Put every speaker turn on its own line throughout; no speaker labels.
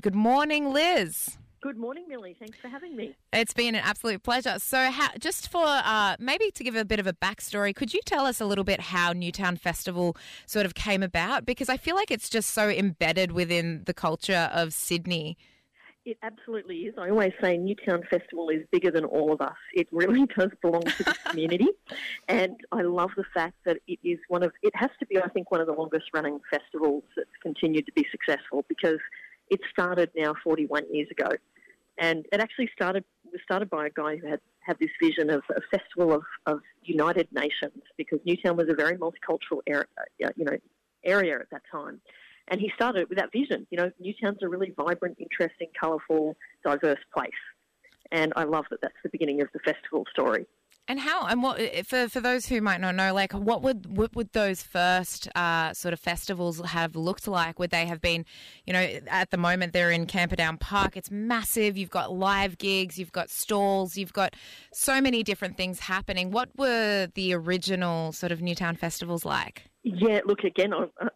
Good morning, Liz.
Good morning, Millie. Thanks for having me.
It's been an absolute pleasure. So just for maybe to give a bit of a backstory, could you tell us a little bit how Newtown Festival sort of came about? Because I feel like it's just so embedded within the culture of Sydney.
It absolutely is. I always say Newtown Festival is bigger than all of us. It really does belong to the community. And I love the fact that it is it has to be, I think, one of the longest running festivals that's continued to be successful, because it started now 41 years ago. And it actually was started by a guy who had this vision of a festival of United Nations, because Newtown was a very multicultural area at that time. And he started it with that vision. Newtown's a really vibrant, interesting, colourful, diverse place. And I love that that's the beginning of the festival story.
And what for those who might not know, like what would those first sort of festivals have looked like? Would they have been, at the moment they're in Camperdown Park. It's massive. You've got live gigs, you've got stalls, you've got so many different things happening. What were the original sort of Newtown festivals like?
Yeah, look, again,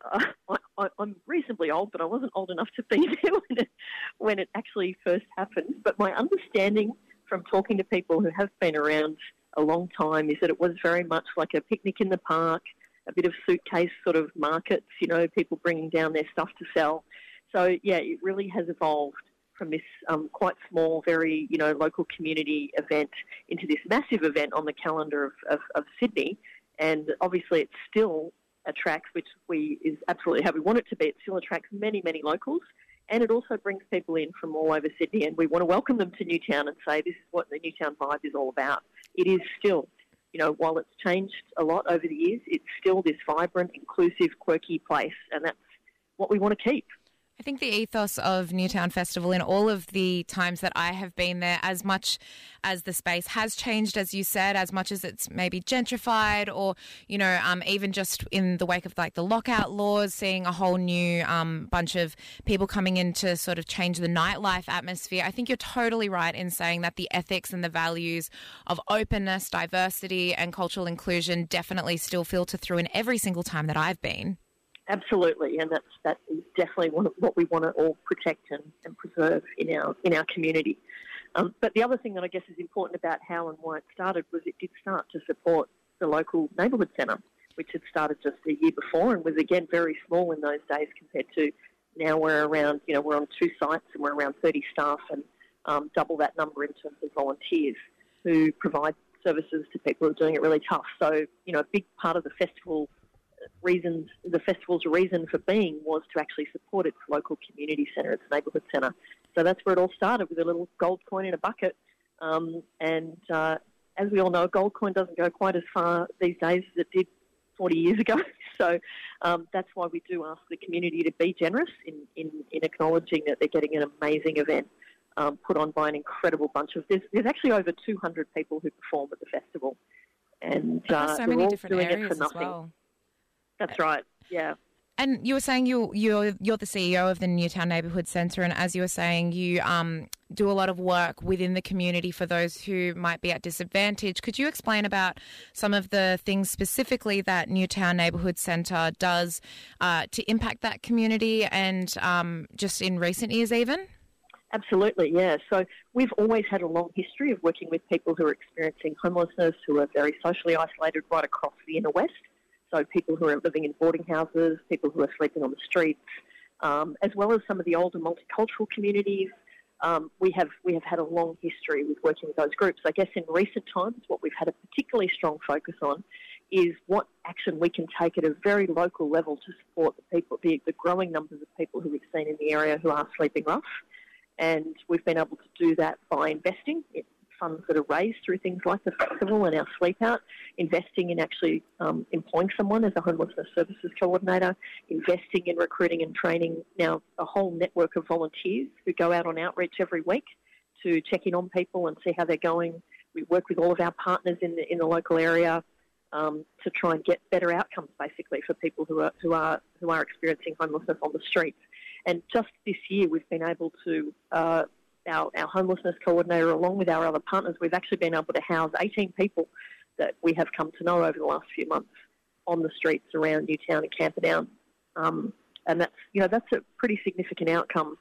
I'm reasonably old, but I wasn't old enough to be there when it actually first happened. But my understanding from talking to people who have been around a long time is that it was very much like a picnic in the park, a bit of suitcase sort of markets, people bringing down their stuff to sell. So, yeah, it really has evolved from this quite small, very, local community event into this massive event on the calendar of Sydney. And obviously it still attracts, which is absolutely how we want it to be, it still attracts many, many locals. And it also brings people in from all over Sydney, and we want to welcome them to Newtown and say this is what the Newtown vibe is all about. It is still, while it's changed a lot over the years, it's still this vibrant, inclusive, quirky place, and that's what we want to keep.
I think the ethos of Newtown Festival in all of the times that I have been there, as much as the space has changed, as you said, as much as it's maybe gentrified or, even just in the wake of like the lockout laws, seeing a whole new bunch of people coming in to sort of change the nightlife atmosphere. I think you're totally right in saying that the ethics and the values of openness, diversity and cultural inclusion definitely still filter through in every single time that I've been.
Absolutely, and that is definitely what we want to all protect and preserve in our community. But the other thing that I guess is important about how and why it started was it did start to support the local neighbourhood centre, which had started just a year before and was again very small in those days compared to now. We're around, we're on 2 sites and we're around 30 staff and double that number in terms of volunteers who provide services to people who are doing it really tough. So, a big part of the festival's reason for being was to actually support its local community centre, its neighbourhood centre. So that's where it all started, with a little gold coin in a bucket. As we all know, a gold coin doesn't go quite as far these days as it did 40 years ago. So that's why we do ask the community to be generous in acknowledging that they're getting an amazing event put on by an incredible bunch of... There's actually over 200 people who perform at the festival. And
so many different areas as well.
That's right, yeah.
And you were saying you're the CEO of the Newtown Neighbourhood Centre, and as you were saying, you do a lot of work within the community for those who might be at disadvantage. Could you explain about some of the things specifically that Newtown Neighbourhood Centre does to impact that community and just in recent years even?
Absolutely, yeah. So we've always had a long history of working with people who are experiencing homelessness, who are very socially isolated right across the inner west. So people who are living in boarding houses, people who are sleeping on the streets, as well as some of the older multicultural communities. We have had a long history with working with those groups. I guess in recent times, what we've had a particularly strong focus on is what action we can take at a very local level to support the growing numbers of people who we've seen in the area who are sleeping rough. And we've been able to do that by investing in funds that are raised through things like the festival and our sleep out, investing in actually employing someone as a homelessness services coordinator, investing in recruiting and training now a whole network of volunteers who go out on outreach every week to check in on people and see how they're going. We work with all of our partners in the local area to try and get better outcomes, basically, for people who are experiencing homelessness on the streets. And just this year, we've been able to our homelessness coordinator, along with our other partners, we've actually been able to house 18 people that we have come to know over the last few months on the streets around Newtown and Camperdown. And that's a pretty significant outcome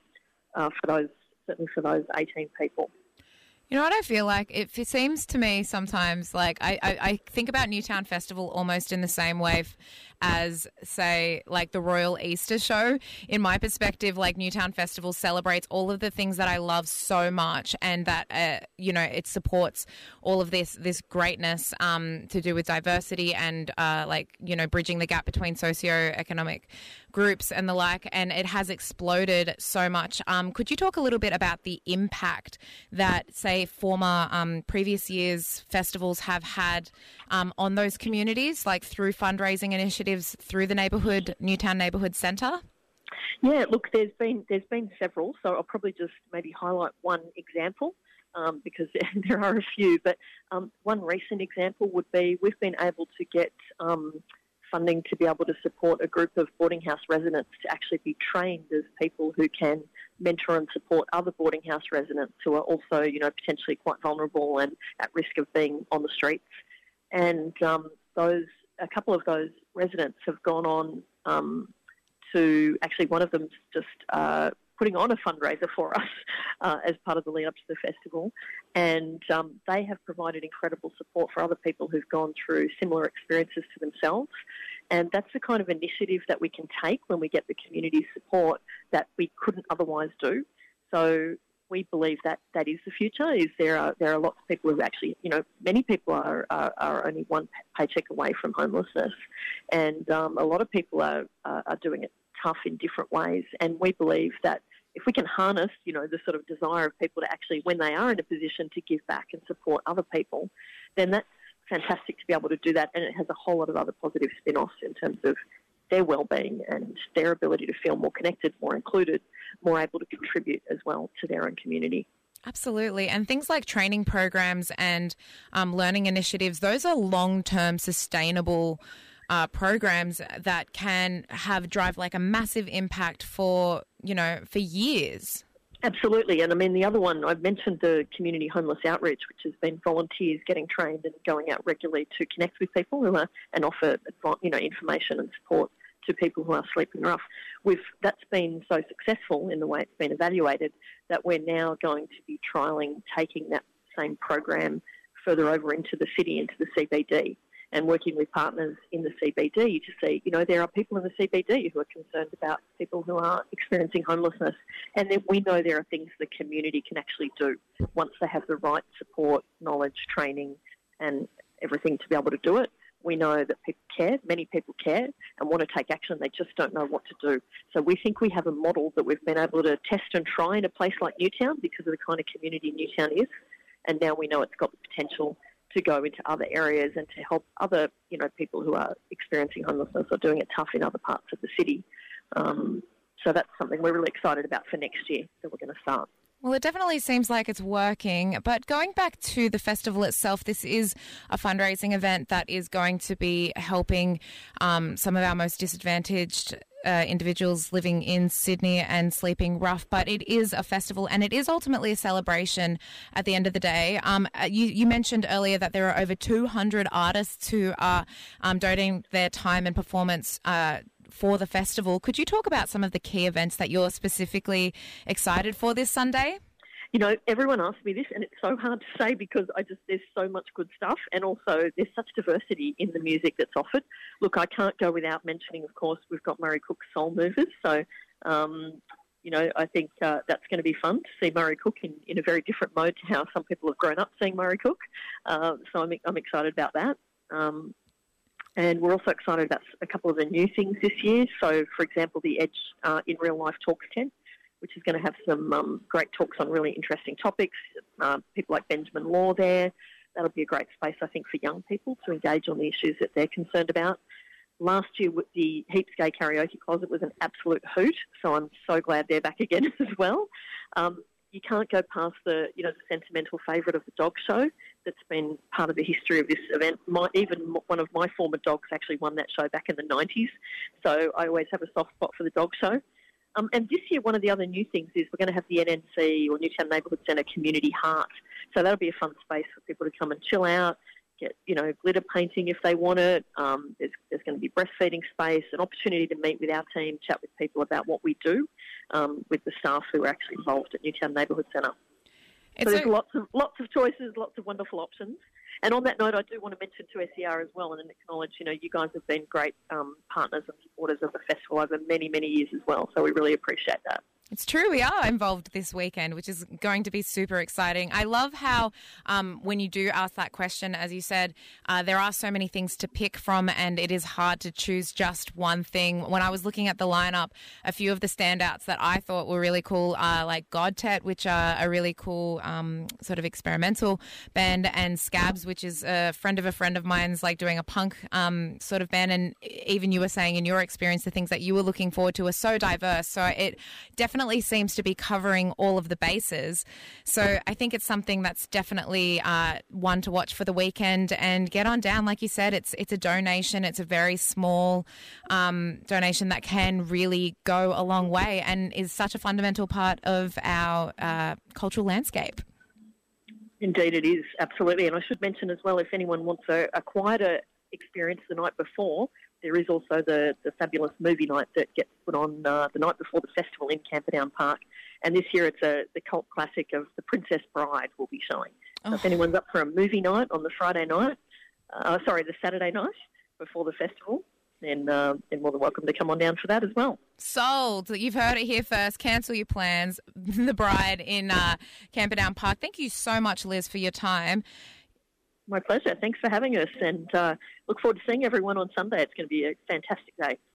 certainly for those 18 people.
You know what I feel like? It seems to me sometimes like I think about Newtown Festival almost in the same way as, say, like the Royal Easter Show. In my perspective, like Newtown Festival celebrates all of the things that I love so much, and that, it supports all of this greatness to do with diversity and, bridging the gap between socioeconomic groups and the like, and it has exploded so much. Could you talk a little bit about the impact that, say, former previous years' festivals have had on those communities, like through fundraising initiatives through the Newtown Neighbourhood Centre?
Yeah, look, there's been several, so I'll probably just maybe highlight one example because there are a few. But one recent example would be we've been able to get funding to be able to support a group of boarding house residents to actually be trained as people who can mentor and support other boarding house residents who are also, potentially quite vulnerable and at risk of being on the streets. And a couple of those residents have gone on to actually, one of them's just putting on a fundraiser for us as part of the lead up to the festival, and they have provided incredible support for other people who've gone through similar experiences to themselves. And that's the kind of initiative that we can take when we get the community support that we couldn't otherwise do. So we believe that that is the future. There are lots of people who actually, many people are only one paycheck away from homelessness, and a lot of people are doing it tough in different ways. And we believe that if we can harness, the sort of desire of people to actually, when they are in a position to give back and support other people, then that's fantastic to be able to do that. And it has a whole lot of other positive spin-offs in terms of their well-being and their ability to feel more connected, more included, more able to contribute as well to their own community.
Absolutely. And things like training programs and learning initiatives, those are long-term sustainable programs that can drive like a massive impact for years.
Absolutely. And I mean, the other one, I've mentioned the community homeless outreach, which has been volunteers getting trained and going out regularly to connect with people who are, and offer, information and support to people who are sleeping rough. That's been so successful in the way it's been evaluated that we're now going to be trialling taking that same program further over into the city, into the CBD, and working with partners in the CBD to see, there are people in the CBD who are concerned about people who are experiencing homelessness. And then we know there are things the community can actually do once they have the right support, knowledge, training and everything to be able to do it. We know that people care, many people care and want to take action. They just don't know what to do. So we think we have a model that we've been able to test and try in a place like Newtown because of the kind of community Newtown is. And now we know it's got the potential to go into other areas and to help other, people who are experiencing homelessness or doing it tough in other parts of the city. So that's something we're really excited about for next year that we're going to start.
Well, it definitely seems like it's working. But going back to the festival itself, this is a fundraising event that is going to be helping some of our most disadvantaged individuals living in Sydney and sleeping rough, but it is a festival and it is ultimately a celebration at the end of the day. You mentioned earlier that there are over 200 artists who are donating their time and performance for the festival. Could you talk about some of the key events that you're specifically excited for this Sunday?
Everyone asks me this and it's so hard to say because there's so much good stuff and also there's such diversity in the music that's offered. Look, I can't go without mentioning, of course, we've got Murray Cook's Soul Movers. So, I think that's going to be fun to see Murray Cook in a very different mode to how some people have grown up seeing Murray Cook. So I'm excited about that. And we're also excited about a couple of the new things this year. So, for example, the Edge in Real Life Talks tent, which is going to have some great talks on really interesting topics. People like Benjamin Law there. That'll be a great space, I think, for young people to engage on the issues that they're concerned about. Last year, the Heaps Gay Karaoke Closet was an absolute hoot, so I'm so glad they're back again as well. You can't go past the sentimental favourite of the dog show that's been part of the history of this event. Even one of my former dogs actually won that show back in the 90s, so I always have a soft spot for the dog show. And this year, one of the other new things is we're going to have the NNC or Newtown Neighbourhood Centre Community Heart. So that'll be a fun space for people to come and chill out, get, glitter painting if they want it. There's going to be breastfeeding space, an opportunity to meet with our team, chat with people about what we do with the staff who are actually involved at Newtown Neighbourhood Centre. So there's lots of choices, lots of wonderful options. And on that note, I do want to mention to SER as well and acknowledge, you guys have been great partners and supporters of the festival over many, many years as well. So we really appreciate that.
It's true. We are involved this weekend, which is going to be super exciting. I love how when you do ask that question, as you said, there are so many things to pick from and it is hard to choose just one thing. When I was looking at the lineup, a few of the standouts that I thought were really cool are like Godtet, which are a really cool sort of experimental band, and Scabs, which is a friend of mine's, like doing a punk sort of band. And even you were saying in your experience, the things that you were looking forward to are so diverse. So it definitely seems to be covering all of the bases. So I think it's something that's definitely one to watch for the weekend, and get on down. Like you said, it's a donation. It's a very small donation that can really go a long way and is such a fundamental part of our cultural landscape.
Indeed it is, absolutely. And I should mention as well, if anyone wants a quieter experience the night before, there is also the fabulous movie night that gets put on the night before the festival in Camperdown Park. And this year it's the cult classic of The Princess Bride will be showing. So if anyone's up for a movie night on the the Saturday night before the festival, then more than welcome to come on down for that as well.
Sold. You've heard it here first. Cancel your plans. The Bride in Camperdown Park. Thank you so much, Liz, for your time.
My pleasure. Thanks for having us, and look forward to seeing everyone on Sunday. It's going to be a fantastic day.